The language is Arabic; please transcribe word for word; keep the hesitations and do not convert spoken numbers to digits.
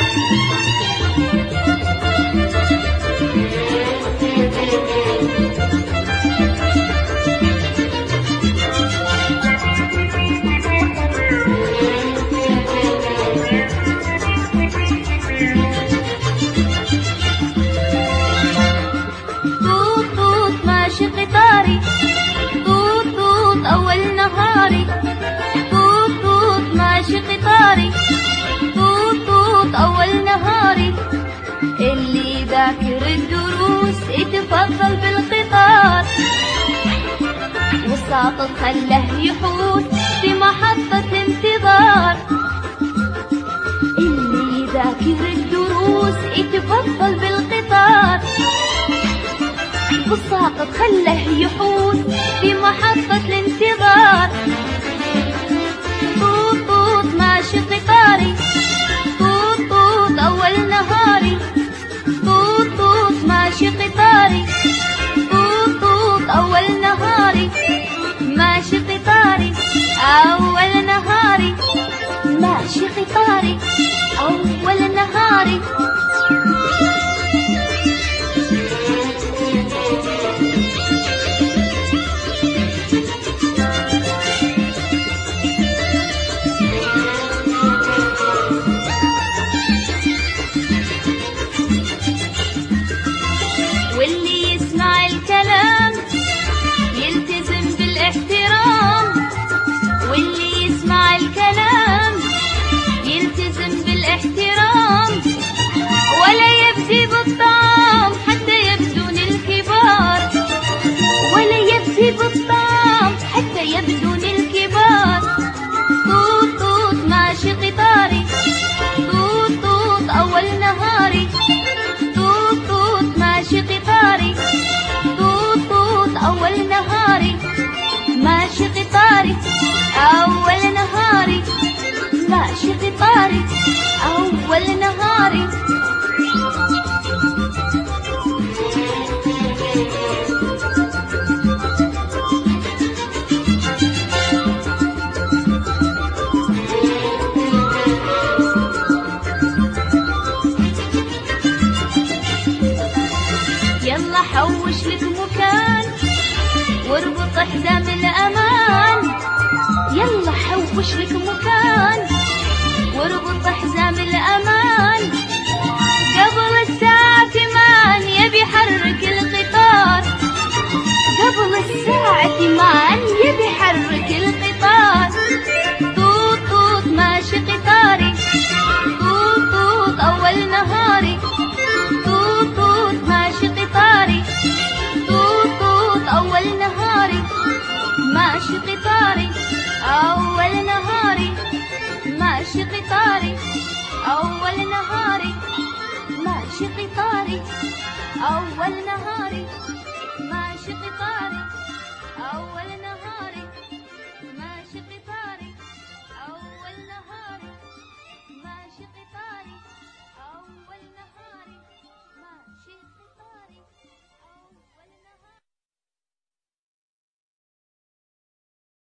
قطاري طوط طوط أول نهاري، طوط طوط ماشي قطاري، طوط طوط أول نهاري. اللي ذاكر الدروس اتفضل بالقطار، والساقط خله يحوس في محطة الانتظار. اللي ذاكر الدروس اتفضل بالقطار، والساقط خله يحوس في محطة الانتظار. طوط طوط ماشي قطاري، طوط طوط أول نهاري، طوط طوط ماشي قطاري، طوط طوط أول نهاري. ماشي قطاري أول نهاري، ماشي قطاري أول نهاري. واللي يسمع الكلام يلتزم بالاحترام، واللي يسمع الكلام يلتزم بالاحترام. ولا يبدي بالطعام حتى يبدون الكبار، ولا يبدي بالطعام حتى يبدون الكبار. طوط طوط ماشي قطاري، طوط طوط أول نهاري، طوط طوط ماشي قطاري، طوط طوط أول نهاري. ماشي قطاري أول نهاري، ماشي قطاري أول نهاري. يلا حوش لك مكان واربط حزام الأمان، يلا حوش لك مكان واربط حزام الأمان. قبل الساعة ثمان يبي حرك القطار، قبل الساعة ثمان يبي حرك القطار. طوط طوط ماشي قطاري، طوط طوط أول نهاري، طوط طوط ماشي قطاري، طوط طوط أول نهاري. ماشي قطاري أول نهاري، ماشي قطاري أول نهاري، ماشي قطاري أول نهاري.